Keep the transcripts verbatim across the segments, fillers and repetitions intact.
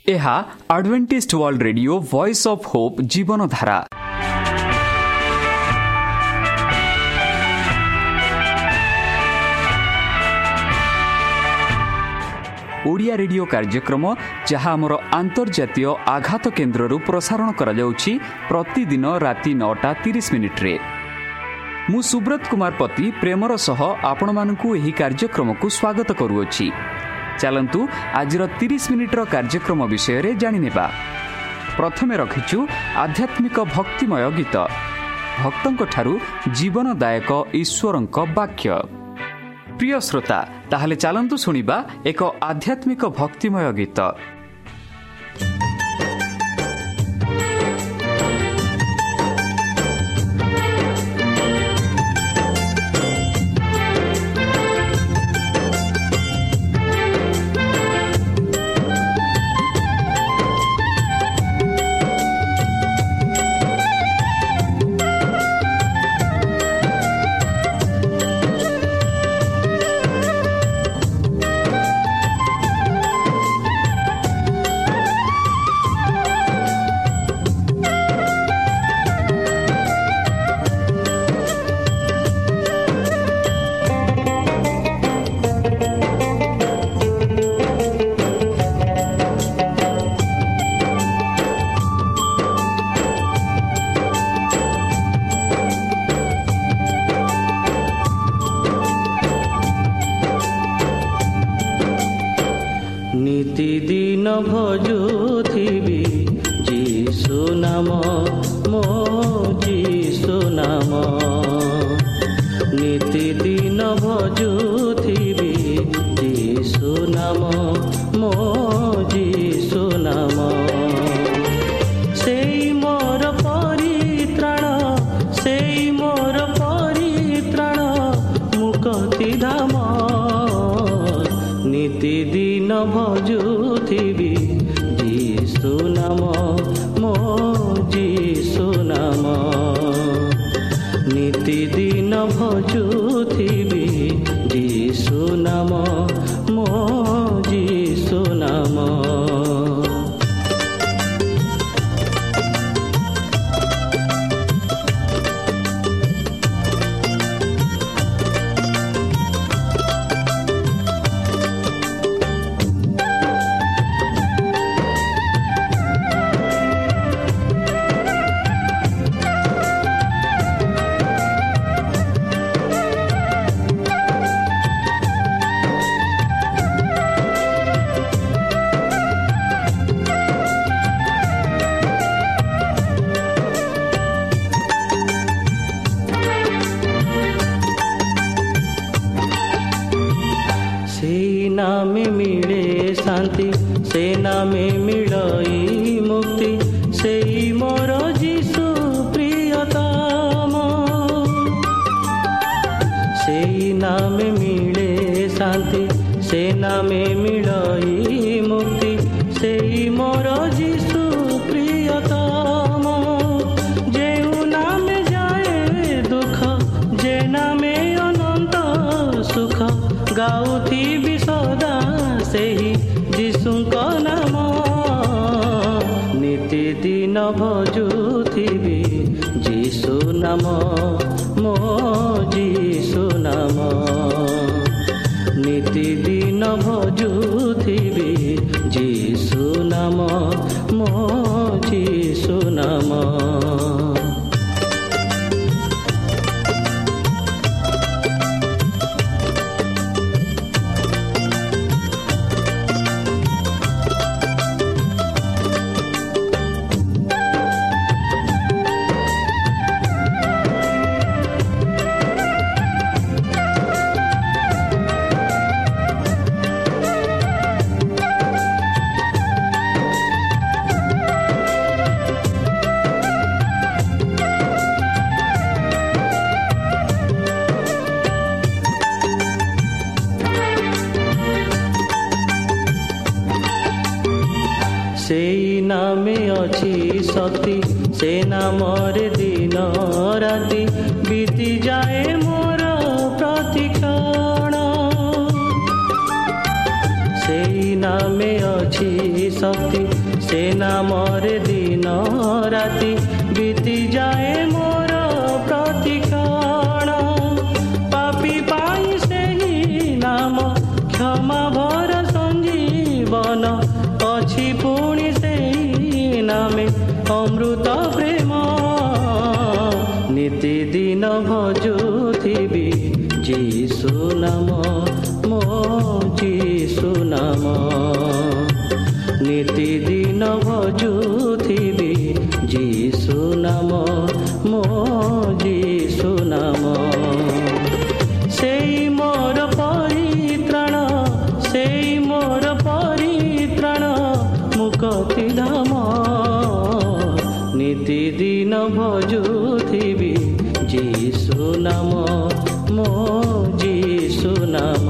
ଏହା Adventist world radio voice of hope Jeevan Dhara. Odia radio କାର୍ଯ୍ୟକ୍ରମ ଯାହା ଆମର ଆନ୍ତର୍ଜାତୀୟ ଆଘାତ କେନ୍ଦ୍ରରୁ ପ୍ରସାରଣ କରାଯାଉଛି ପ୍ରତିଦିନ ରାତି ନଅଟା ତିରିଶ ମିନିଟ୍ରେ। ମୁଁ ସୁବ୍ରତ କୁମାର ପତି ପ୍ରେମର ସହ ଆପଣମାନଙ୍କୁ ଏହି କାର୍ଯ୍ୟକ୍ରମକୁ ସ୍ୱାଗତ କରୁଅଛି। ଚାଲନ୍ତୁ ଆଜିର ତିରିଶ ମିନିଟ୍ର କାର୍ଯ୍ୟକ୍ରମ ବିଷୟରେ ଜାଣିନେବା। ପ୍ରଥମେ ରଖିଛୁ ଆଧ୍ୟାତ୍ମିକ ଭକ୍ତିମୟ ଗୀତ, ଭକ୍ତଙ୍କଠାରୁ ଜୀବନଦାୟକ ଈଶ୍ୱରଙ୍କ ବାକ୍ୟ। ପ୍ରିୟ ଶ୍ରୋତା, ତାହେଲେ ଚାଲନ୍ତୁ ଶୁଣିବା ଏକ ଆଧ୍ୟାତ୍ମିକ ଭକ୍ତିମୟ ଗୀତ। ନିତିଦିନ ଭଜୁଥିବି ଯୀଶୁ ନାମ, ମୋ ଯୀଶୁ ନାମ। ନିତିଦିନ ଭଜୁଥିବି ଯୀଶୁ ନାମ, ମୋ ଯୀଶୁ ନାମ। ସେଇ ମୋର ପରିତ୍ରାଣ, ସେଇ ମୋର ପରିତ୍ରାଣ, ମୁକ୍ତି ଧାମ। ନିତିଦିନ ଭଜୁଥିବି ଯୀଶୁ ନାମ, ମୋ ଯୀଶୁ ନାମ। ନିତିଦିନ ଭଜୁଥିବି ଯୀଶୁ ନାମ, ମୋ ଯୀଶୁ ନାମ। নামে মিলে শান্তি, সে নামে মিলই মুক্তি, সেই মোর যিশু প্রিয়তম। সেই নামে মিলে শান্তি, সে নামে মিলই মুক্তি, সেই মোর যিশু প্রিয়তম। যেউ নামে যায় দুঃখ, যে নামে অনন্ত সুখ, গাউথিবি সদা ସେହି ଯୀଶୁଙ୍କ ନାମ। ନିତିଦିନ ଭଜୁଥିବି ଯୀଶୁ ନାମ, ମୋ ଯୀଶୁ ନାମ। ନିତିଦିନ ଭଜୁଥିବି ଯୀଶୁ ନାମ, ମୋ ଯୀଶୁ ନାମ। ସେଇ ନାମେ ଅଛି ଶକ୍ତି, ସେ ନାମରେ ଦିନ ରାତି ବିତିଯାଏ ମୋର ପ୍ରତିକ୍ଷଣ। ସେଇ ନାମେ ଅଛି ସତୀ ସେ ନାମରେ ଦିନ ରାତି ବିତି ଯାଏ ମୋର ପ୍ରତିକ୍ଷଣ। ପାପୀ ପାଇଁ ସେହି ନାମ କ୍ଷମା ଭର ସଞ୍ଜୀବନ ଅଛି ପୁଣି ସେହି ନାମେ ଅମୃତ ପ୍ରେମ। ନିତି ଦିନ ଭଜୁଥିବି ଯୀଶୁ ନାମ ମୋ ଯୀଶୁ ନାମ। ନିତି ଦିନ ଭଜୁଥିବି ଯୀଶୁ ନାମ ମୋ ଯୀଶୁ ନାମ। ସେଇ ମୋର ପରିତ୍ରାଣ ସେଇ ମୋର ପରିତ୍ରାଣ ମୁକ୍ତି ଧାମ। ନିତି ଦିନ ଭଜୁଥିବି ଯୀଶୁ ନାମ ମୋ ଯୀଶୁ ନାମ।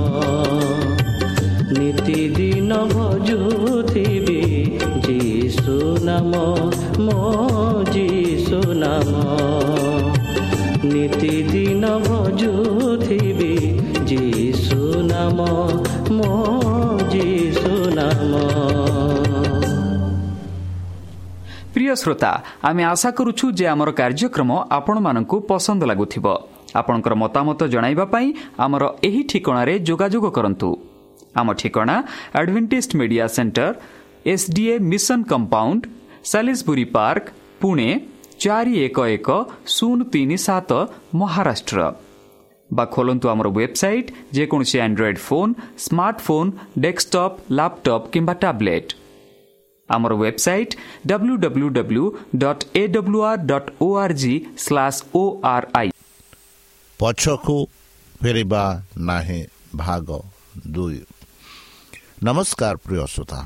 ନିତି ଦିନ ଭଜୁଥିବି ଯୀଶୁ ନାମ ମୋ ଯୀଶୁ ନାମ। ନିତି ଦିନ ଭଜୁଥିବି ଯୀଶୁ ନାମ ମୋ ଯୀଶୁ ନାମ। প্রিয় শ্রোতা, আমি আশা করুছু যে আমার কার্যক্রম আপনার পসন্দ লাগুথিব। আপনার মতামত জনাইবা পাই আমার এই ঠিকଣାরে যোগাযোগ করন্তু। আম ঠিকଣା Adventist media centre, SDA mission compound, Salisbury park, Pune চারি এক এক শূন্য তিন সাত, মহারাষ্ট্র। বা খোলন্তু আমার ওয়েবসাইট, যেকোনসি android phone, smartphone, desktop, laptop কিংবা ট্যাবলেট। আমার website W W W dot A W R dot O R G slash O R I. ପଛକୁ ଫେରିବା ନାହିଁ ଭାଗ ଦୁଇ। ନମସ୍କାର ପ୍ରିୟ ଶ୍ରୋତା,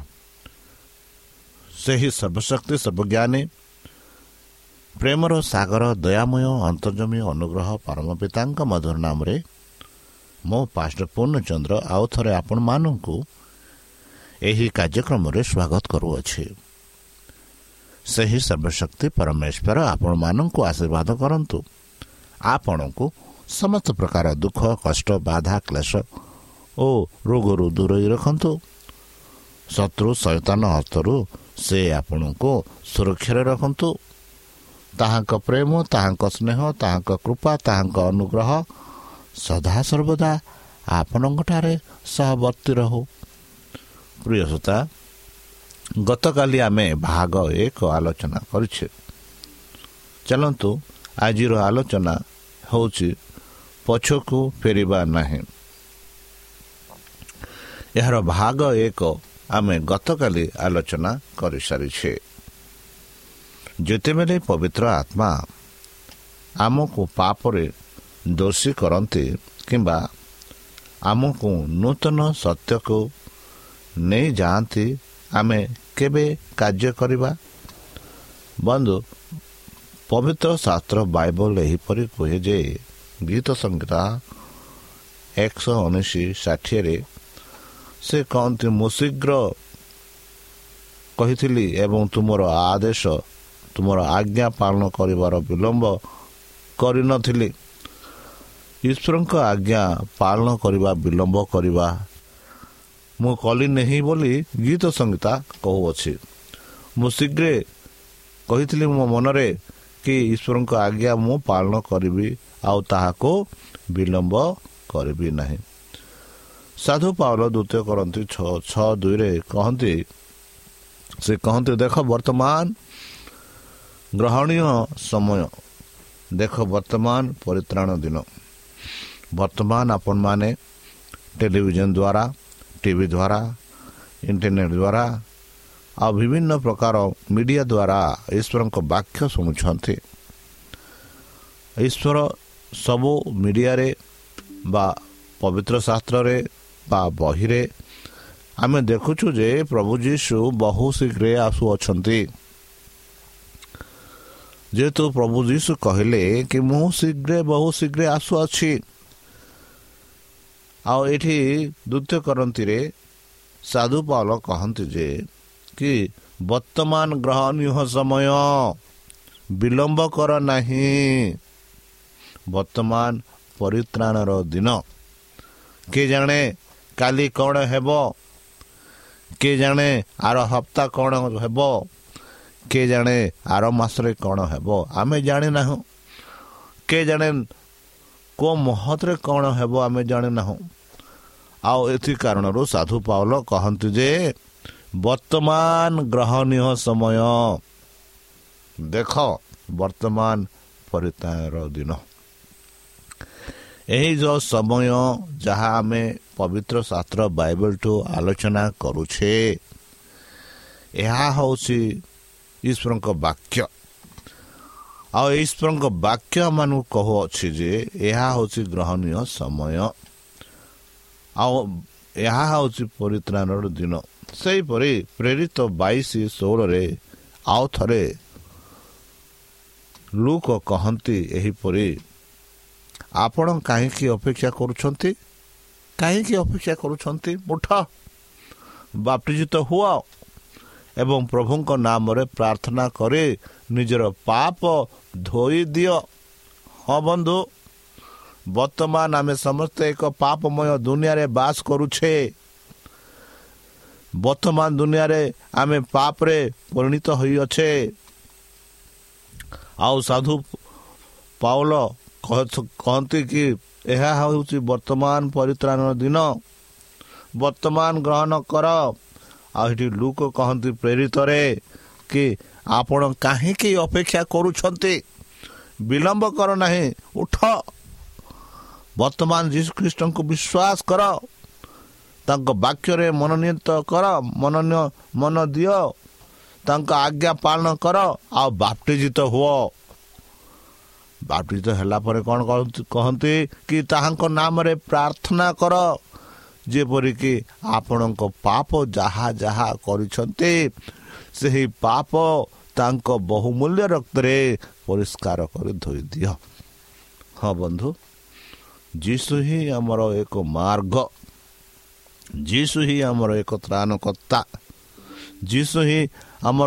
ସେହି ସର୍ବଶକ୍ତି ସର୍ବଜ୍ଞାନୀ ପ୍ରେମର ସାଗର ଦୟାମୟ ଅନ୍ତର୍ଜମୀ ଅନୁଗ୍ରହ ପରମ ପିତାଙ୍କ ମଧୁର ନାମରେ ମୁଁ ପାଷ୍ଟର ପୂର୍ଣ୍ଣଚନ୍ଦ୍ର ଆଉ ଥରେ ଆପଣମାନଙ୍କୁ ଏହି କାର୍ଯ୍ୟକ୍ରମରେ ସ୍ୱାଗତ କରୁଅଛି। ସେହି ସର୍ବଶକ୍ତି ପରମେଶ୍ୱର ଆପଣମାନଙ୍କୁ ଆଶୀର୍ବାଦ କରନ୍ତୁ। ଆପଣଙ୍କୁ ସମସ୍ତ ପ୍ରକାର ଦୁଃଖ, କଷ୍ଟ, ବାଧା, କ୍ଲେଶ ଓ ରୋଗରୁ ଦୂରେଇ ରଖନ୍ତୁ। ଶତ୍ରୁ ଶୈତାନ ହସ୍ତରୁ ସେ ଆପଣଙ୍କୁ ସୁରକ୍ଷାରେ ରଖନ୍ତୁ। ତାହାଙ୍କ ପ୍ରେମ, ତାହାଙ୍କ ସ୍ନେହ, ତାହାଙ୍କ କୃପା, ତାହାଙ୍କ ଅନୁଗ୍ରହ ସଦାସର୍ବଦା ଆପଣଙ୍କଠାରେ ସହବର୍ତ୍ତୀ ରହୁ। ପ୍ରିୟ ଶ୍ରୋତା, ଗତକାଲି ଆମେ ଭାଗ ଏକ ଆଲୋଚନା କରିଛେ। ଚାଲନ୍ତୁ ଆଜିର ଆଲୋଚନା ହେଉଛି ପଛକୁ ଫେରିବା ନାହିଁ। ଏହାର ଭାଗ ଏକ ଆମେ ଗତକାଲି ଆଲୋଚନା କରିସାରିଛେ। ଯେତେବେଳେ ପବିତ୍ର ଆତ୍ମା ଆମକୁ ପାପରେ ଦୋଷୀ କରନ୍ତି କିମ୍ବା ଆମକୁ ନୂତନ ସତ୍ୟକୁ ନେଇ ଯାଆନ୍ତି, ଆମେ କେବେ କାର୍ଯ୍ୟ କରିବା? ବନ୍ଧୁ, ପବିତ୍ର ଶାସ୍ତ୍ର ବାଇବଲ ଏହିପରି କୁହେ ଯେ ଗୀତ ସଂହିତା ଏକଶହ ଉଣେଇଶ ଷାଠିଏରେ ସେ କହନ୍ତି, ମୁଁ ଶୀଘ୍ର କହିଥିଲି ଏବଂ ତୁମର ଆଦେଶ ତୁମର ଆଜ୍ଞା ପାଳନ କରିବାର ବିଳମ୍ବ କରିନଥିଲି। ଈଶ୍ୱରଙ୍କ ଆଜ୍ଞା ପାଳନ କରିବା ବିଳମ୍ବ କରିବା ମୁଁ କଲି ନାହିଁ ବୋଲି ଗୀତ ସଂହିତା କହୁଅଛି। ମୁଁ ଶୀଘ୍ର କହିଥିଲି ମୋ ମନରେ କି ଈଶ୍ୱରଙ୍କ ଆଜ୍ଞା ମୁଁ ପାଳନ କରିବି ଆଉ ତାହାକୁ ବିଳମ୍ବ କରିବି ନାହିଁ। ସାଧୁ ପାଉଲ ଦ୍ୱିତୀୟ କରନ୍ତି ଛଅ ଛଅ ଦୁଇରେ କହନ୍ତି, ସେ କହନ୍ତି, ଦେଖ ବର୍ତ୍ତମାନ ଗ୍ରହଣୀୟ ସମୟ, ଦେଖ ବର୍ତ୍ତମାନ ପରିତ୍ରାଣ ଦିନ। ବର୍ତ୍ତମାନ ଆପଣମାନେ ଟେଲିଭିଜନ ଦ୍ୱାରା, ଟିଭି ଦ୍ୱାରା, ଇଣ୍ଟରନେଟ୍ ଦ୍ୱାରା ଆଉ ବିଭିନ୍ନ ପ୍ରକାର ମିଡ଼ିଆ ଦ୍ୱାରା ଈଶ୍ୱରଙ୍କ ବାକ୍ୟ ଶୁଣୁଛନ୍ତି। ଈଶ୍ୱର ସବୁ ମିଡ଼ିଆରେ ବା ପବିତ୍ର ଶାସ୍ତ୍ରରେ ବା ବହିରେ ଆମେ ଦେଖୁଛୁ ଯେ ପ୍ରଭୁ ଯୀଶୁ ବହୁ ଶୀଘ୍ର ଆସୁଅଛନ୍ତି। ଯେହେତୁ ପ୍ରଭୁ ଯୀଶୁ କହିଲେ କି ମୁଁ ଶୀଘ୍ର ବହୁ ଶୀଘ୍ର ଆସୁଅଛି, ଆଉ ଏଠି ଦ୍ୱିତୀୟ କରନ୍ତିରେ ସାଧୁ ପାଉଲ କହନ୍ତି ଯେ କି ବର୍ତ୍ତମାନ ଗ୍ରହଣୀୟ ସମୟ, ବିଳମ୍ବ କର ନାହିଁ। ବର୍ତ୍ତମାନ ପରିତ୍ରାଣର ଦିନ। କିଏ ଜାଣେ କାଲି କ'ଣ ହେବ, କିଏ ଜାଣେ ଆର ହପ୍ତା କ'ଣ ହେବ, କିଏ ଜାଣେ ଆର ମାସରେ କ'ଣ ହେବ ଆମେ ଜାଣିନାହୁଁ। କିଏ ଜାଣେ କେଉଁ ମୁହୂର୍ତ୍ତରେ କ'ଣ ହେବ ଆମେ ଜାଣିନାହୁଁ। ଆଉ ଏଥି କାରଣରୁ ସାଧୁ ପାଉଲ କହନ୍ତି ଯେ ବର୍ତ୍ତମାନ ଗ୍ରହଣୀୟ ସମୟ, ଦେଖ ବର୍ତ୍ତମାନ ପରିତ୍ରାଣର ଦିନ। ଏହି ଯେଉଁ ସମୟ ଯାହା ଆମେ ପବିତ୍ର ଶାସ୍ତ୍ର ବାଇବଲଠୁ ଆଲୋଚନା କରୁଛେ, ଏହା ହେଉଛି ଈଶ୍ୱରଙ୍କ ବାକ୍ୟ। ଆଉ ଈଶ୍ୱରଙ୍କ ବାକ୍ୟ ମାନଙ୍କୁ କହୁଅଛି ଯେ ଏହା ହେଉଛି ଗ୍ରହଣୀୟ ସମୟ, ଆଉ ଏହା ହେଉଛି ପରିତ୍ରାଣର ଦିନ। ସେହିପରି ପ୍ରେରିତ ବାଇଶ ଷୋହଳରେ ଆଉ ଥରେ ଲୁକ କହନ୍ତି ଏହିପରି, ଆପଣ କାହିଁକି ଅପେକ୍ଷା କରୁଛନ୍ତି? କାହିଁକି ଅପେକ୍ଷା କରୁଛନ୍ତି? ଉଠ, ବାପ୍ତିଜିତ ହୁଅ ଏବଂ ପ୍ରଭୁଙ୍କ ନାମରେ ପ୍ରାର୍ଥନା କରି ନିଜର ପାପ ଧୋଇ ଦିଅ। ହଁ ବନ୍ଧୁ, ବର୍ତ୍ତମାନ ଆମେ ସମସ୍ତେ ଏକ ପାପମୟ ଦୁନିଆରେ ବାସ କରୁଛେ। ବର୍ତ୍ତମାନ ଦୁନିଆରେ ଆମେ ପାପରେ ପରିଣତ ହୋଇଅଛେ। ଆଉ ସାଧୁ ପାଉଲ କହନ୍ତି କି ଏହା ହେଉଛି ବର୍ତ୍ତମାନ ପରିତ୍ରାଣର ଦିନ, ବର୍ତ୍ତମାନ ଗ୍ରହଣ କର। ଆଉ ଏଠି ଲୁକ କହନ୍ତି ପ୍ରେରିତରେ କି ଆପଣ କାହିଁକି ଅପେକ୍ଷା କରୁଛନ୍ତି? ବିଳମ୍ବ କର ନାହିଁ, ଉଠ, ବର୍ତ୍ତମାନ ଯୀଶୁ ଖ୍ରୀଷ୍ଟଙ୍କୁ ବିଶ୍ୱାସ କର, ତାଙ୍କ ବାକ୍ୟରେ ମନୋନୀତ କର, ମନୋନୀୟ ମନ ଦିଅ, ତାଙ୍କ ଆଜ୍ଞା ପାଳନ କର ଆଉ ବାପ୍ତିଜିତ ହୁଅ। ବାପ୍ତିଜିତ ହେଲା ପରେ କ'ଣ କହନ୍ତି କି ତାହାଙ୍କ ନାମରେ ପ୍ରାର୍ଥନା କର, ଯେପରିକି ଆପଣଙ୍କ ପାପ ଯାହା ଯାହା କରିଛନ୍ତି ସେହି ପାପ ତାଙ୍କ ବହୁମୂଲ୍ୟ ରକ୍ତରେ ପରିଷ୍କାର କରି ଧୋଇ ଦିଅ। ହଁ ବନ୍ଧୁ, ଯୀଶୁ ହିଁ ଆମର ଏକ ମାର୍ଗ, ଯୀଶୁ ହିଁ ଆମର ଏକ ତ୍ରାଣକର୍ତ୍ତା, ଯୀଶୁ ହିଁ ଆମର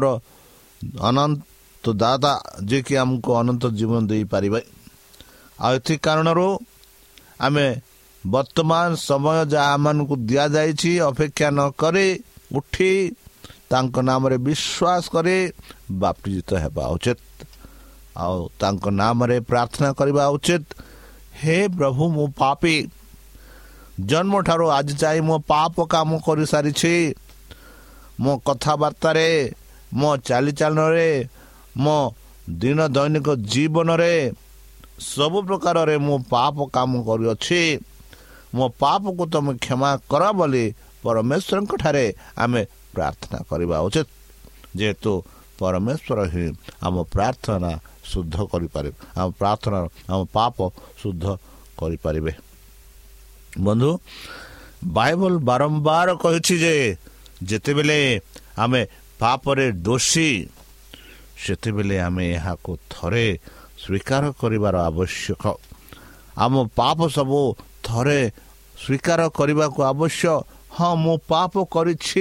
ଅନନ୍ତ ଦାତା, ଯିଏକି ଆମକୁ ଅନନ୍ତ ଜୀବନ ଦେଇପାରିବେ। ଆଉ ଏଥି କାରଣରୁ ଆମେ ବର୍ତ୍ତମାନ ସମୟ ଯାହା ଆମମାନଙ୍କୁ ଦିଆଯାଇଛି ଅପେକ୍ଷା ନ କରି ଉଠି ତାଙ୍କ ନାମରେ ବିଶ୍ୱାସ କରି ବାପ୍ତିଜିତ ହେବା ଉଚିତ ଆଉ ତାଙ୍କ ନାମରେ ପ୍ରାର୍ଥନା କରିବା ଉଚିତ। ହେ ପ୍ରଭୁ, ମୁଁ ପାପୀ, ଜନ୍ମଠାରୁ ଆଜି ଯାଇ ମୋ ପାପ କାମ କରିସାରିଛି। ମୋ କଥାବାର୍ତ୍ତାରେ, ମୋ ଚାଲିଚାଳନରେ, ମୋ ଦିନ ଦୈନିକ ଜୀବନରେ ସବୁ ପ୍ରକାରରେ ମୁଁ ପାପ କାମ କରିଅଛି। ମୋ ପାପକୁ ତୁମେ କ୍ଷମା କର ବୋଲି ପରମେଶ୍ୱରଙ୍କ ଠାରେ ଆମେ ପ୍ରାର୍ଥନା କରିବା ଉଚିତ, ଯେହେତୁ ପରମେଶ୍ୱର ହିଁ ଆମ ପ୍ରାର୍ଥନା ଶୁଦ୍ଧ କରିପାରିବେ, ଆମ ପ୍ରାର୍ଥନା ଆମ ପାପ ଶୁଦ୍ଧ କରିପାରିବେ। ବନ୍ଧୁ, ବାଇବଲ ବାରମ୍ବାର କହିଛି ଯେ ଯେତେବେଳେ ଆମେ ପାପରେ ଦୋଷୀ, ସେତେବେଳେ ଆମେ ଏହାକୁ ଥରେ ସ୍ୱୀକାର କରିବାର ଆବଶ୍ୟକ। ଆମ ପାପ ସବୁ ଥରେ ସ୍ୱୀକାର କରିବାକୁ ଆବଶ୍ୟକ। ହଁ, ମୁଁ ପାପ କରିଛି,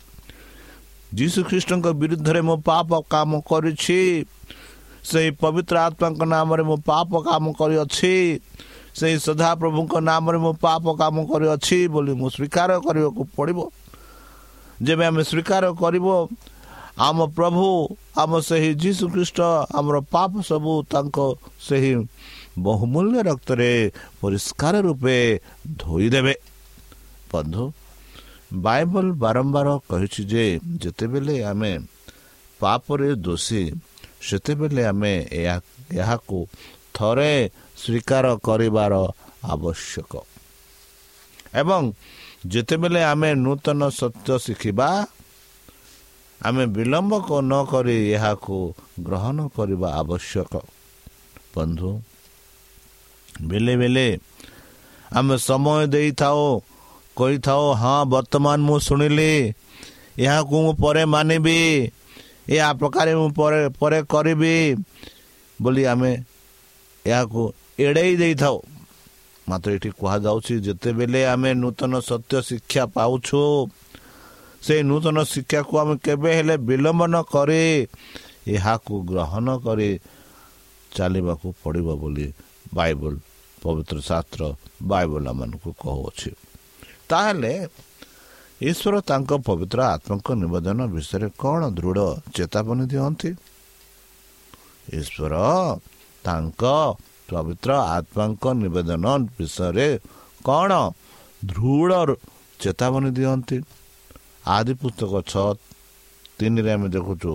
ଯୀଶୁ ଖ୍ରୀଷ୍ଟଙ୍କ ବିରୁଦ୍ଧରେ ମୁଁ ପାପ କାମ କରିଛି, ସେହି ପବିତ୍ର ଆତ୍ମାଙ୍କ ନାମରେ ମୁଁ ପାପ କାମ କରିଅଛି, ସେହି ସଦାପ୍ରଭୁଙ୍କ ନାମରେ ମୁଁ ପାପ କାମ କରିଅଛି ବୋଲି ମୁଁ ସ୍ୱୀକାର କରିବାକୁ ପଡ଼ିବ। ଯେବେ ଆମେ ସ୍ୱୀକାର କରିବ, ଆମ ପ୍ରଭୁ, ଆମ ସେହି ଯୀଶୁ ଖ୍ରୀଷ୍ଟ ଆମର ପାପ ସବୁ ତାଙ୍କ ସେହି ବହୁମୂଲ୍ୟ ରକ୍ତରେ ପରିଷ୍କାର ରୂପେ ଧୋଇଦେବେ। ବନ୍ଧୁ, ବାଇବଲ ବାରମ୍ବାର କହିଛି ଯେ ଯେତେବେଳେ ଆମେ ପାପରେ ଦୋଷୀ, ସେତେବେଳେ ଆମେ ଏହା ଏହାକୁ ଥରେ ସ୍ୱୀକାର କରିବାର ଆବଶ୍ୟକ ଏବଂ ଯେତେବେଳେ ଆମେ ନୂତନ ସତ୍ୟ ଶିଖିବା, ଆମେ ବିଳମ୍ବ ନ କରି ଏହାକୁ ଗ୍ରହଣ କରିବା ଆବଶ୍ୟକ। ବନ୍ଧୁ, ବେଳେ ବେଳେ ଆମେ ସମୟ ଦେଇଥାଉ, କହିଥାଉ ହଁ ବର୍ତ୍ତମାନ ମୁଁ ଶୁଣିଲି, ଏହାକୁ ମୁଁ ପରେ ମାନିବି, ଏହା ପ୍ରକାରେ ମୁଁ ପରେ ପରେ କରିବି ବୋଲି ଆମେ ଏହାକୁ ଏଡ଼େଇ ଦେଇଥାଉ। ମାତ୍ର ଏଠି କୁହାଯାଉଛି ଯେତେବେଳେ ଆମେ ନୂତନ ସତ୍ୟ ଶିକ୍ଷା ପାଉଛୁ, ସେ ନୂତନ ଶିକ୍ଷାକୁ ଆମେ କେବେ ହେଲେ ବିଳମ୍ବ ନ କରି ଏହାକୁ ଗ୍ରହଣ କରି ଚାଲିବାକୁ ପଡ଼ିବ ବୋଲି ବାଇବଲ, ପବିତ୍ର ଶାସ୍ତ୍ର ବାଇବଲ ଆମମାନଙ୍କୁ କହୁଅଛି। ତାହେଲେ ଈଶ୍ୱର ତାଙ୍କ ପବିତ୍ର ଆତ୍ମାଙ୍କ ନିବେଦନ ବିଷୟରେ କ'ଣ ଦୃଢ଼ ଚେତାବନୀ ଦିଅନ୍ତି? ଈଶ୍ୱର ତାଙ୍କ ପବିତ୍ର ଆତ୍ମାଙ୍କ ନିବେଦନ ବିଷୟରେ କ'ଣ ଦୃଢ଼ ଚେତାବନୀ ଦିଅନ୍ତି? ଆଦି ପୁସ୍ତକ ଛଅ ତିନିରେ ଆମେ ଦେଖୁଛୁ,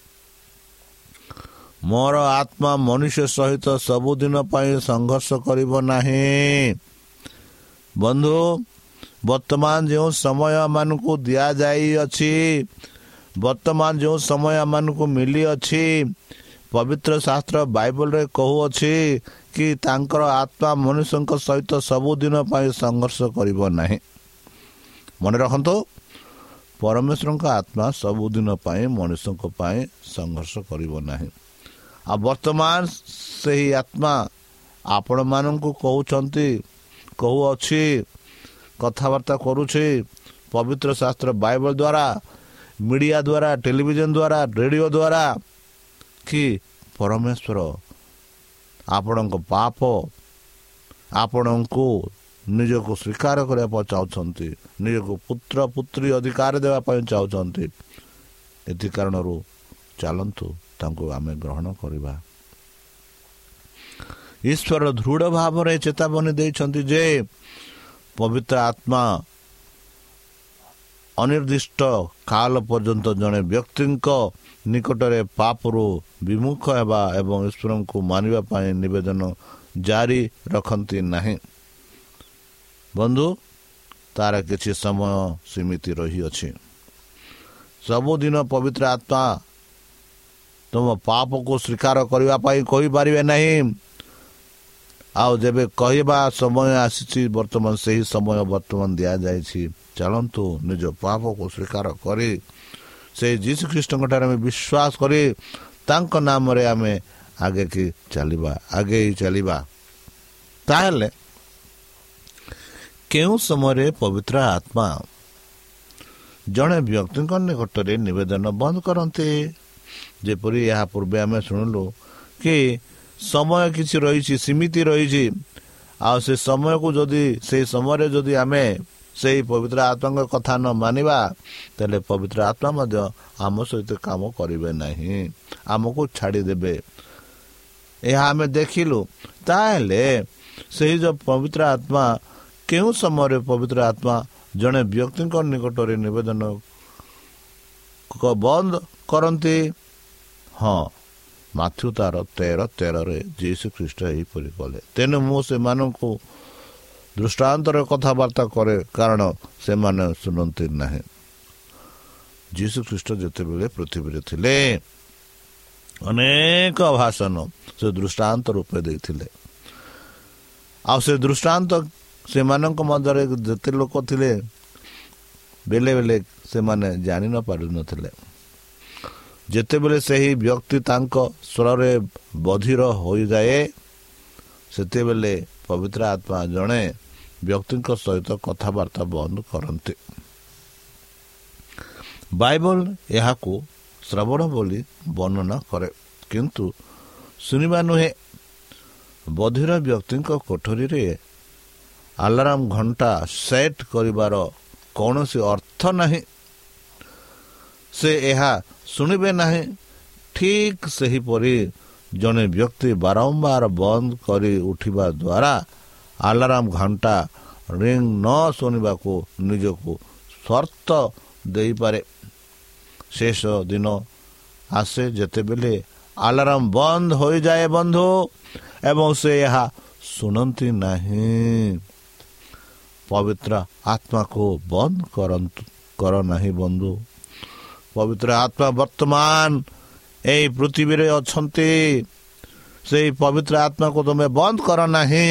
ମୋର ଆତ୍ମା ମନୁଷ୍ୟ ସହିତ ସବୁଦିନ ପାଇଁ ସଂଘର୍ଷ କରିବ ନାହିଁ। ବନ୍ଧୁ, ବର୍ତ୍ତମାନ ଯେଉଁ ସମୟ ମାନଙ୍କୁ ଦିଆଯାଇଅଛି, ବର୍ତ୍ତମାନ ଯେଉଁ ସମୟ ମାନଙ୍କୁ ମିଳିଅଛି, ପବିତ୍ର ଶାସ୍ତ୍ର ବାଇବଲରେ କହୁଅଛି କି ତାଙ୍କର ଆତ୍ମା ମନୁଷ୍ୟଙ୍କ ସହିତ ସବୁଦିନ ପାଇଁ ସଂଘର୍ଷ କରିବ ନାହିଁ। ମନେ ରଖନ୍ତୁ, ପରମେଶ୍ୱରଙ୍କ ଆତ୍ମା ସବୁଦିନ ପାଇଁ ମନୁଷ୍ୟଙ୍କ ପାଇଁ ସଂଘର୍ଷ କରିବ ନାହିଁ। ଆଉ ବର୍ତ୍ତମାନ ସେହି ଆତ୍ମା ଆପଣମାନଙ୍କୁ କହୁଛନ୍ତି, କହୁଅଛି, କଥାବାର୍ତ୍ତା କରୁଛି ପବିତ୍ର ଶାସ୍ତ୍ର ବାଇବଲ ଦ୍ୱାରା, ମିଡ଼ିଆ ଦ୍ୱାରା, ଟେଲିଭିଜନ ଦ୍ୱାରା, ରେଡ଼ିଓ ଦ୍ୱାରା କି ପରମେଶ୍ୱର ଆପଣଙ୍କ ପାପ, ଆପଣଙ୍କୁ ନିଜକୁ ସ୍ୱୀକାର କରିବା ପାଇଁ ଚାହୁଁଛନ୍ତି, ନିଜକୁ ପୁତ୍ର ପୁତ୍ରୀ ଅଧିକାର ଦେବା ପାଇଁ ଚାହୁଁଛନ୍ତି। ଏଥି କାରଣରୁ ଚାଲନ୍ତୁ ତାଙ୍କୁ ଆମେ ଗ୍ରହଣ କରିବା। ଈଶ୍ୱର ଦୃଢ଼ ଭାବରେ ଚେତାବନୀ ଦେଇଛନ୍ତି ଯେ ପବିତ୍ର ଆତ୍ମା ଅନିର୍ଦ୍ଦିଷ୍ଟ କାଳ ପର୍ଯ୍ୟନ୍ତ ଜଣେ ବ୍ୟକ୍ତିଙ୍କ ନିକଟରେ ପାପରୁ ବିମୁଖ ହେବା ଏବଂ ଈଶ୍ୱରଙ୍କୁ ମାନିବା ପାଇଁ ନିବେଦନ ଜାରି ରଖନ୍ତି ନାହିଁ। ବନ୍ଧୁ, ତାର କିଛି ସମୟ ସୀମିତ ରହିଅଛି। ସବୁଦିନ ପବିତ୍ର ଆତ୍ମା ତୁମ ପାପକୁ ସ୍ୱୀକାର କରିବା ପାଇଁ କହିପାରିବେ ନାହିଁ। ଆଉ ଯେବେ କହିବା ସମୟ ଆସିଛି, ବର୍ତ୍ତମାନ ସେହି ସମୟ ବର୍ତ୍ତମାନ ଦିଆଯାଇଛି। ଚାଲନ୍ତୁ ନିଜ ପାପକୁ ସ୍ୱୀକାର କରି ସେହି ଯୀଶୁ ଖ୍ରୀଷ୍ଟଙ୍କଠାରେ ଆମେ ବିଶ୍ୱାସ କରି ତାଙ୍କ ନାମରେ ଆମେ ଆଗେକି ଚାଲିବା ଆଗେଇ ଚାଲିବା। ତାହେଲେ କେଉଁ ସମୟରେ ପବିତ୍ର ଆତ୍ମା ଜଣେ ବ୍ୟକ୍ତିଙ୍କ ନିକଟରେ ନିବେଦନ ବନ୍ଦ କରନ୍ତି? ଯେପରି ଏହା ପୂର୍ବେ ଆମେ ଶୁଣିଲୁ କି ସମୟ କିଛି ରହିଛି, ସୀମିତ ରହିଛି। ଆଉ ସେ ସମୟକୁ ଯଦି ସେଇ ସମୟରେ ଯଦି ଆମେ ସେହି ପବିତ୍ର ଆତ୍ମାଙ୍କ କଥା ନ ମାନିବା, ତାହେଲେ ପବିତ୍ର ଆତ୍ମା ମଧ୍ୟ ଆମ ସହିତ କାମ କରିବେ ନାହିଁ, ଆମକୁ ଛାଡ଼ିଦେବେ। ଏହା ଆମେ ଦେଖିଲୁ। ତାହେଲେ ସେହି ଯେଉଁ ପବିତ୍ର ଆତ୍ମା କେଉଁ ସମୟରେ ପବିତ୍ର ଆତ୍ମା ଜଣେ ବ୍ୟକ୍ତିଙ୍କ ନିକଟରେ ନିବେଦନ ବନ୍ଦ କରନ୍ତି? ହଁ, ମାଥ୍ୟୁ ତାର ତେର ତେରରେ ଯୀଶୁ ଖ୍ରୀଷ୍ଟ ଏହିପରି କଲେ। ତେଣୁ ମୁଁ ସେମାନଙ୍କୁ ଦୃଷ୍ଟାନ୍ତରେ କଥାବାର୍ତ୍ତା କରେ, କାରଣ ସେମାନେ ଶୁଣନ୍ତି ନାହିଁ। ଯୀଶୁ ଖ୍ରୀଷ୍ଟ ଯେତେବେଳେ ପୃଥିବୀରେ ଥିଲେ, ଅନେକ ଭାଷଣ ସେ ଦୃଷ୍ଟାନ୍ତ ରୂପେ ଦେଇଥିଲେ। ଆଉ ସେ ଦୃଷ୍ଟାନ୍ତ ସେମାନଙ୍କ ମଧ୍ୟରେ ଯେତେ ଲୋକ ଥିଲେ, ବେଲେ ବେଲେ ସେମାନେ ଜାଣି ନ ପାରୁନଥିଲେ। ଯେତେବେଳେ ସେହି ବ୍ୟକ୍ତି ତାଙ୍କ ସ୍ୱରରେ ବଧିର ହୋଇଯାଏ, ସେତେବେଳେ ପବିତ୍ର ଆତ୍ମା ଜଣେ ବ୍ୟକ୍ତିଙ୍କ ସହିତ କଥାବାର୍ତ୍ତା ବନ୍ଦ କରନ୍ତି। ବାଇବଲ ଏହାକୁ ଶ୍ରବଣ ବୋଲି ବର୍ଣ୍ଣନା କରେ, କିନ୍ତୁ ଶୁଣିବା ନୁହେଁ। ବଧିର ବ୍ୟକ୍ତିଙ୍କ କୋଠରୀରେ ଆଲାର୍ମ ଘଣ୍ଟା ସେଟ୍ କରିବାର କୌଣସି ଅର୍ଥ ନାହିଁ। ସେ ଏହା ଶୁଣିବେ ନାହିଁ। ଠିକ୍ ସେହିପରି ଜଣେ ବ୍ୟକ୍ତି ବାରମ୍ବାର ବନ୍ଦ କରି ଉଠିବା ଦ୍ୱାରା ଆଲାର୍ମ ଘଣ୍ଟା ରିଙ୍ଗ ନ ଶୁଣିବାକୁ ନିଜକୁ ସର୍ତ୍ତ ଦେଇପାରେ। ଶେଷ ଦିନ ଆସେ ଯେତେବେଳେ ଆଲାର୍ମ ବନ୍ଦ ହୋଇଯାଏ ବନ୍ଧୁ, ଏବଂ ସେ ଏହା ଶୁଣନ୍ତି ନାହିଁ। ପବିତ୍ର ଆତ୍ମାକୁ ବନ୍ଦ କରନ୍ତୁ କର ନାହିଁ ବନ୍ଧୁ। ପବିତ୍ର ଆତ୍ମା ବର୍ତ୍ତମାନ ଏହି ପୃଥିବୀରେ ଅଛନ୍ତି। ସେହି ପବିତ୍ର ଆତ୍ମାକୁ ତୁମେ ବନ୍ଦ କର ନାହିଁ।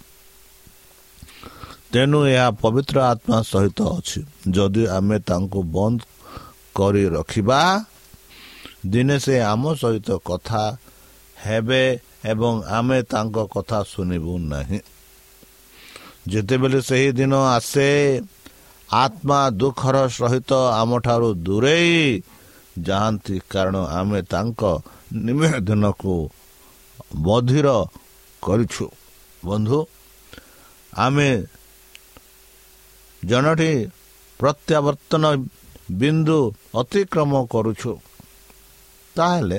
ତେଣୁ ଏହା ପବିତ୍ର ଆତ୍ମା ସହିତ ଅଛି। ଯଦି ଆମେ ତାଙ୍କୁ ବନ୍ଦ କରି ରଖିବା, ଦିନେ ସେ ଆମ ସହିତ କଥା ହେବେ ଏବଂ ଆମେ ତାଙ୍କ କଥା ଶୁଣିବୁ ନାହିଁ। ଯେତେବେଳେ ସେହି ଦିନ ଆସେ, ଆତ୍ମା ଦୁଃଖର ସହିତ ଆମଠାରୁ ଦୂରେଇ ଯାଆନ୍ତି, କାରଣ ଆମେ ତାଙ୍କ ନିବେଦନକୁ ବଧିର କରିଛୁ। ବନ୍ଧୁ, ଆମେ ଜଣଟି ପ୍ରତ୍ୟାବର୍ତ୍ତନ ବିନ୍ଦୁ ଅତିକ୍ରମ କରୁଛୁ, ତାହେଲେ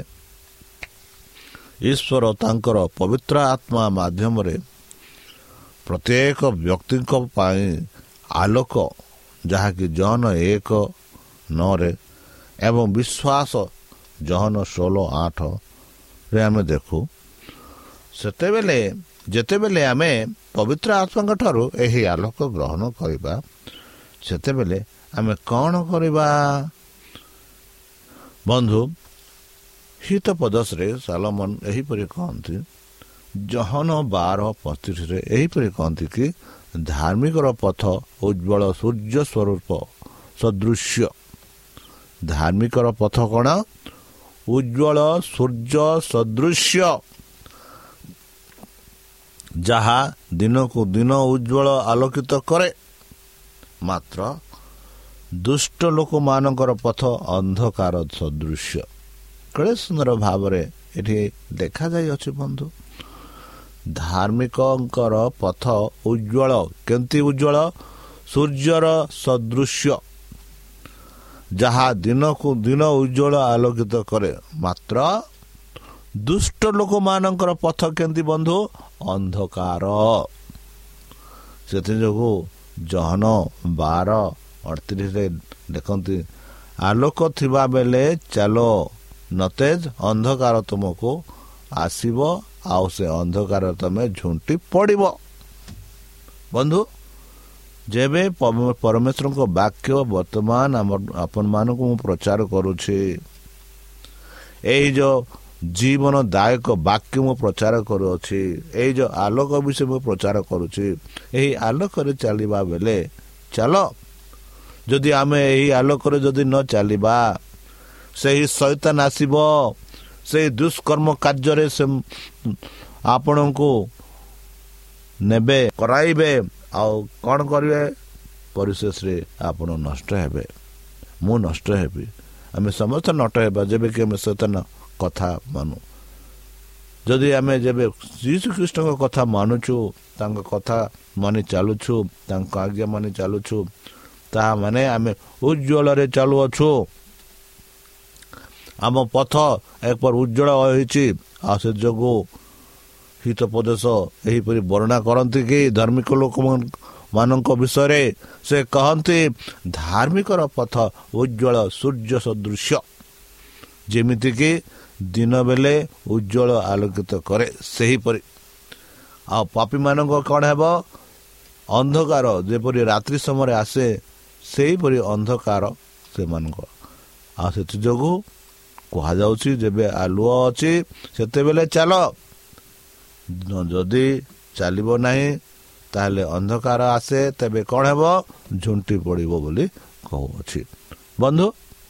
ଈଶ୍ୱର ତାଙ୍କର ପବିତ୍ର ଆତ୍ମା ମାଧ୍ୟମରେ ପ୍ରତ୍ୟେକ ବ୍ୟକ୍ତିଙ୍କ ପାଇଁ ଆଲୋକ, ଯାହାକି ଜହନ ଏକ ନଅରେ ଏବଂ ବିଶ୍ୱାସ ଜହନ ଷୋହଳ ଆଠରେ ଆମେ ଦେଖୁ। ସେତେବେଳେ ଯେତେବେଳେ ଆମେ ପବିତ୍ର ଆତ୍ମାଙ୍କ ଠାରୁ ଏହି ଆଲୋକ ଗ୍ରହଣ କରିବା, ସେତେବେଳେ ଆମେ କ'ଣ କରିବା? ବନ୍ଧୁ, ହିତୋପଦେଶରେ ସଲୋମନ ଏହିପରି କହନ୍ତି, ଜହନ ବାର ପଚିଶରେ ଏହିପରି କହନ୍ତି କି ଧାର୍ମିକର ପଥ ଉଜ୍ଜ୍ୱଳ ସୂର୍ଯ୍ୟ ସ୍ୱରୂପ ସଦୃଶ୍ୟ। ଧାର୍ମିକର ପଥ କ'ଣ? ଉଜ୍ଜ୍ୱଳ ସୂର୍ଯ୍ୟ ସଦୃଶ୍ୟ, ଯାହା ଦିନକୁ ଦିନ ଉଜ୍ଜ୍ୱଳ ଆଲୋକିତ କରେ। ମାତ୍ର ଦୁଷ୍ଟ ଲୋକମାନଙ୍କର ପଥ ଅନ୍ଧକାର ସଦୃଶ୍ୟ। କେଡ଼େ ସୁନ୍ଦର ଭାବରେ ଏଠି ଦେଖାଯାଇଅଛି ବନ୍ଧୁ। ଧାର୍ମିକଙ୍କର ପଥ ଉଜ୍ଜ୍ୱଳ, କେମିତି ଉଜ୍ଜ୍ୱଳ? ସୂର୍ଯ୍ୟର ସଦୃଶ୍ୟ, ଯାହା ଦିନକୁ ଦିନ ଉଜ୍ଜ୍ୱଳ ଆଲୋକିତ କରେ। ମାତ୍ର ଦୁଷ୍ଟ ଲୋକମାନଙ୍କର ପଥ କେମିତି ବନ୍ଧୁ? ଅନ୍ଧକାର। ସେଥିଯୋଗୁଁ ଜହନ ବାର ଅଠତିରିଶରେ ଦେଖନ୍ତି, ଆଲୋକ ଥିବା ବେଳେ ଚାଲ, ନଚେତ୍ ଅନ୍ଧକାର ତୁମକୁ ଆସିବ, ଆଉ ସେ ଅନ୍ଧକାର ତମେ ଝୁଣ୍ଟି ପଡ଼ିବ। ବନ୍ଧୁ, ଯେବେ ପରମେଶ୍ୱରଙ୍କ ବାକ୍ୟ ବର୍ତ୍ତମାନ ଆମ ଆପଣମାନଙ୍କୁ ମୁଁ ପ୍ରଚାର କରୁଛି, ଏଇ ଯେଉଁ ଜୀବନଦାୟକ ବାକ୍ୟ ମୁଁ ପ୍ରଚାର କରୁଅଛି, ଏଇ ଯେଉଁ ଆଲୋକ ବିଷୟ ମୁଁ ପ୍ରଚାର କରୁଛି, ଏହି ଆଲୋକରେ ଚାଲିବା ବେଳେ ଚାଲ। ଯଦି ଆମେ ଏହି ଆଲୋକରେ ଯଦି ନ ଚାଲିବା, ସେହି ଶୈତାନ ଆସିବ, ସେହି ଦୁଷ୍କର୍ମ କାର୍ଯ୍ୟରେ ସେ ଆପଣଙ୍କୁ ନେବେ, କରାଇବେ, ଆଉ କ'ଣ କରିବେ? ପରିଶେଷରେ ଆପଣ ନଷ୍ଟ ହେବେ, ମୁଁ ନଷ୍ଟ ହେବି, ଆମେ ସମସ୍ତେ ନଷ୍ଟ ହେବା ଯେବେ କି ଆମେ ଶୈତାନ କଥା ମାନୁ। ଯଦି ଆମେ ଯେବେ ଯୀଶୁଖ୍ରୀଷ୍ଟଙ୍କ କଥା ମାନୁଛୁ, ତାଙ୍କ କଥା ମାନି ଚାଲୁଛୁ, ତାଙ୍କ ଆଜ୍ଞା ମାନି ଚାଲୁଛୁ, ତାହା ମାନେ ଆମେ ଉଜ୍ଜ୍ୱଳରେ ଚାଲୁଅଛୁ। ଆମ ପଥ ଏପରି ଉଜ୍ଜ୍ୱଳ ହୋଇଛି। ଆଉ ସେ ଯୋଗୁଁ ହିତୋପଦେଶ ଏହିପରି ବର୍ଣ୍ଣନା କରନ୍ତି କି ଧାର୍ମିକ ଲୋକମାନଙ୍କ ବିଷୟରେ ସେ କହନ୍ତି, ଧାର୍ମିକର ପଥ ଉଜ୍ଜ୍ୱଳ ସୂର୍ଯ୍ୟ ସଦୃଶ୍ୟ, ଯେମିତିକି ଦିନ ବେଳେ ଉଜ୍ଜ୍ୱଳ ଆଲୋକିତ କରେ, ସେହିପରି। ଆଉ ପାପୀମାନଙ୍କ କ'ଣ ହେବ? ଅନ୍ଧକାର ଯେପରି ରାତ୍ରି ସମୟରେ ଆସେ, ସେହିପରି ଅନ୍ଧକାର ସେମାନଙ୍କ। ଆଉ ସେଥିଯୋଗୁଁ କୁହାଯାଉଛି, ଯେବେ ଆଲୁଅ ଅଛି ସେତେବେଳେ ଚାଲ, ଯଦି ଚାଲିବ ନାହିଁ ତାହେଲେ ଅନ୍ଧକାର ଆସେ, ତେବେ କ'ଣ ହେବ? ଝୁଣ୍ଟି ପଡ଼ିବ ବୋଲି କହୁଅଛି। ବନ୍ଧୁ,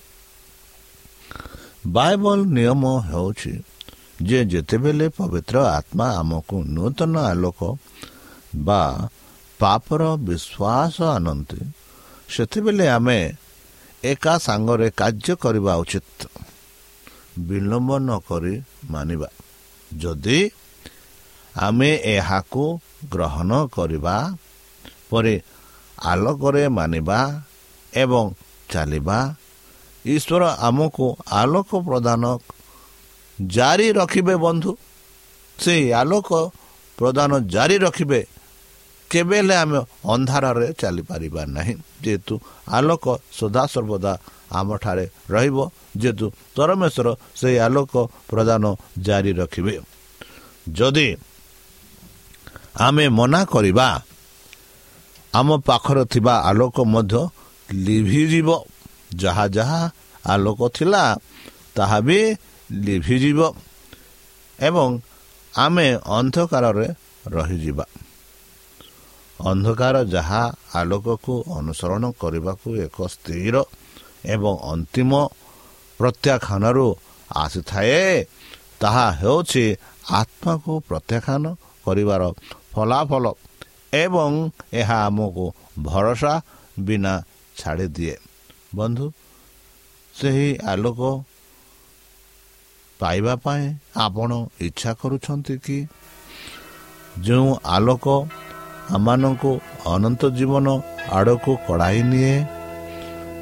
ବାଇବଲ ନିୟମ ହେଉଛି ଯେ ଯେତେବେଳେ ପବିତ୍ର ଆତ୍ମା ଆମକୁ ନୂତନ ଆଲୋକ ବା ପାପର ବିଶ୍ୱାସ ଆଣନ୍ତି, ସେତେବେଳେ ଆମେ ଏକା ସାଙ୍ଗରେ କାର୍ଯ୍ୟ କରିବା ଉଚିତ, ବିଳମ୍ବ ନ କରି ମାନିବା। ଯଦି ଆମେ ଏହାକୁ ଗ୍ରହଣ କରିବା ପରେ ଆଲୋକରେ ମାନିବା ଏବଂ ଚାଲିବା, ଈଶ୍ୱର ଆମକୁ ଆଲୋକ ପ୍ରଦାନ ଜାରି ରଖିବେ। ବନ୍ଧୁ, ସେଇ ଆଲୋକ ପ୍ରଦାନ ଜାରି ରଖିବେ। କେବେ ହେଲେ ଆମେ ଅନ୍ଧାରରେ ଚାଲିପାରିବା ନାହିଁ, ଯେହେତୁ ଆଲୋକ ସଦାସର୍ବଦା ଆମଠାରେ ରହିବ, ଯେହେତୁ ପରମେଶ୍ୱର ସେହି ଆଲୋକ ପ୍ରଦାନ ଜାରି ରଖିବେ। ଯଦି ଆମେ ମନା କରିବା, ଆମ ପାଖରେ ଥିବା ଆଲୋକ ମଧ୍ୟ ଲିଭିଯିବ। ଯାହା ଯାହା ଆଲୋକ ଥିଲା ତାହା ବି ଲିଭିଯିବ ଏବଂ ଆମେ ଅନ୍ଧକାରରେ ରହିଯିବା। ଅନ୍ଧକାର ଯାହା ଆଲୋକକୁ ଅନୁସରଣ କରିବାକୁ ଏକ ସ୍ଥିର ଏବଂ ଅନ୍ତିମ ପ୍ରତ୍ୟାଖ୍ୟାନରୁ ଆସିଥାଏ, ତାହା ହେଉଛି ଆତ୍ମାକୁ ପ୍ରତ୍ୟାଖ୍ୟାନ କରିବାର ଫଳାଫଳ ଏବଂ ଏହା ଆମକୁ ଭରସା ବିନା ଛାଡ଼ିଦିଏ। ବନ୍ଧୁ, ସେହି ଆଲୋକ ପାଇବା ପାଇଁ ଆପଣ ଇଚ୍ଛା କରୁଛନ୍ତି କି? ଯେଉଁ ଆଲୋକ ଆମମାନଙ୍କୁ ଅନନ୍ତ ଜୀବନ ଆଡ଼କୁ କଢ଼ାଇ ନିଏ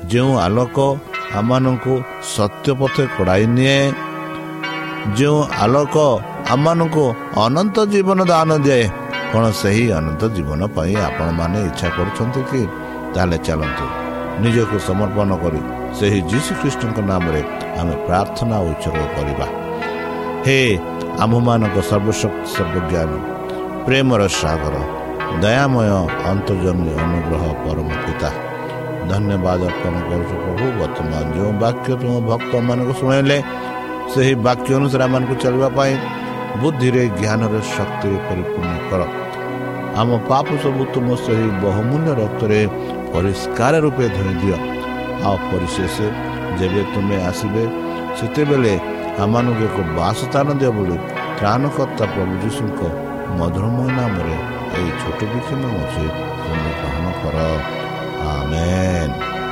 ଯେଉଁ ଆଲୋକ ଆମମାନଙ୍କୁ ସତ୍ୟ ପଥେ କଢ଼ାଇ ନିଏ, ଯେଉଁ ଆଲୋକ ଆମମାନଙ୍କୁ ଅନନ୍ତ ଜୀବନ ଦାନ ଦିଏ, କ'ଣ ସେହି ଅନନ୍ତ ଜୀବନ ପାଇଁ ଆପଣମାନେ ଇଚ୍ଛା କରୁଛନ୍ତି କି? ତାହେଲେ ଚାଲନ୍ତୁ ନିଜକୁ ସମର୍ପଣ କରି ସେହି ଯୀଶୁଖ୍ରୀଷ୍ଟଙ୍କ ନାମରେ ଆମେ ପ୍ରାର୍ଥନା ଉତ୍ସର୍ଗ କରିବା। ହେ ଆମ୍ଭମାନଙ୍କ ସର୍ବଶକ୍ତି ସର୍ବଜ୍ଞାନୀ ପ୍ରେମର ସାଗର, ଦୟାମୟ ଅନ୍ତର୍ଜମୀ ଅନୁଗ୍ରହ ପରମ ପିତା, ଧନ୍ୟବାଦ ଅର୍ପଣ କରୁଛୁ ପ୍ରଭୁ। ବର୍ତ୍ତମାନ ଯେଉଁ ବାକ୍ୟ ତୁମ ଭକ୍ତମାନଙ୍କୁ ଶୁଣାଇଲେ, ସେହି ବାକ୍ୟ ଅନୁସାରେ ଆମମାନଙ୍କୁ ଚାଲିବା ପାଇଁ ବୁଦ୍ଧିରେ ଜ୍ଞାନରେ ଶକ୍ତିରେ ପରିପୂର୍ଣ୍ଣ କର। ଆମ ପାପ ସବୁ ତୁମ ସେହି ବହୁମୂଲ୍ୟ ରକ୍ତରେ ପରିଷ୍କାର ରୂପେ ଧୋଇ ଦିଅ। ଆଉ ପରିଶେଷ ଯେବେ ତୁମେ ଆସିବେ ସେତେବେଳେ ଆମମାନଙ୍କୁ ଏକ ବାସସ୍ଥାନ ଦିଅ ବୋଲି ତ୍ରାଣକର୍ତ୍ତା ପ୍ରଭୁ ଯୀଶୁଙ୍କ ମଧୁରମୟ ନାମରେ ଏହି ଛୋଟ ବିକ୍ଷମ ଅଛି ତୁମେ ଗ୍ରହଣ କର। ଆମେନ୍।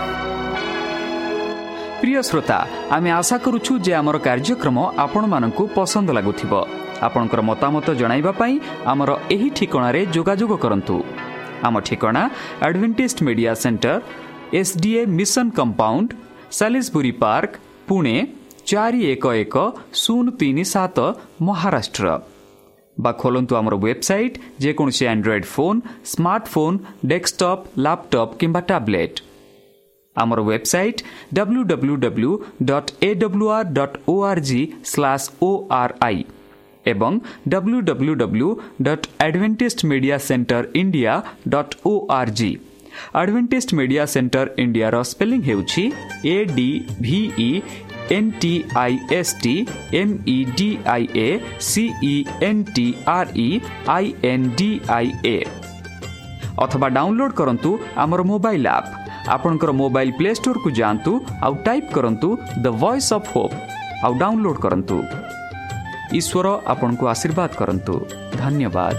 প্রিয় শ্রোতা, আমি আশা করুছু যে আমার কার্যক্রম ଆପଣମାନଙ୍କୁ পছন্দ লাগুথিব। ଆପଣଙ୍କର ମତାମତ ଜଣାଇବା ପାଇଁ ଆମର ଏହି ଠିକଣାରେ ଯୋଗାଯୋଗ କରନ୍ତୁ। ଆମ ଠିକଣା Adventist media centre, S D A mission compound, Salisbury park, Pune ଚାରି ଏକ ଏକ ଶୂନ ତିନି ସାତ, ମହାରାଷ୍ଟ୍ର। বা খোলন্তু আমার ওয়েবসাইট, যেকোনসি android phone, smartphone, desktop, laptop কিংবা ট্যাবলেট। আমার website W W W dot A W R dot O R G slash O R I এবং W W W dot Adventist media centre India dot O R G. Adventist media centre ইন্ডিয়ার spelling ହେଉଛି A D V E N T I S T M E D I A C E N T R E I N D I A. ଅଥବା download କରନ୍ତୁ ଆମର mobile app. ଆପଣଙ୍କର mobile play ଷ୍ଟୋରକୁ ଯାଆନ୍ତୁ ଆଉ type କରନ୍ତୁ the voice of hope ଆଉ download କରନ୍ତୁ। ଈଶ୍ୱର ଆପଣଙ୍କୁ ଆଶୀର୍ବାଦ କରନ୍ତୁ। ଧନ୍ୟବାଦ।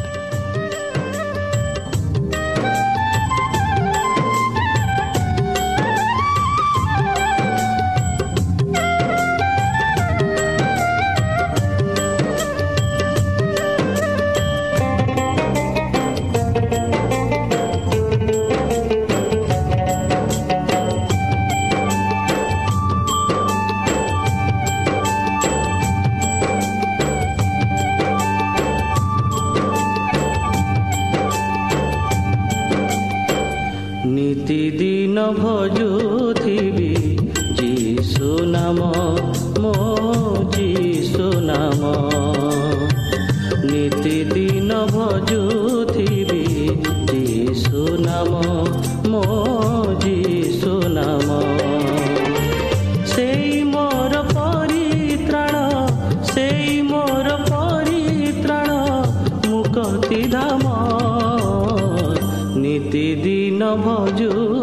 ନିତିଦିନ ଭଜୁଥିବି ଯୀଶୁ ନାମ, ମୋ ଯୀଶୁ ନାମ। ନିତିଦିନ ଭଜୁଥିବି ଯୀଶୁ ନାମ, ମୋ ଯୀଶୁ ନାମ। ସେଇ ମୋର ପରିତ୍ରାଣ, ସେଇ ମୋର ପରିତ୍ରାଣ, ମୁକ୍ତି ଧାମ। ନିତିଦିନ ଭଜୁ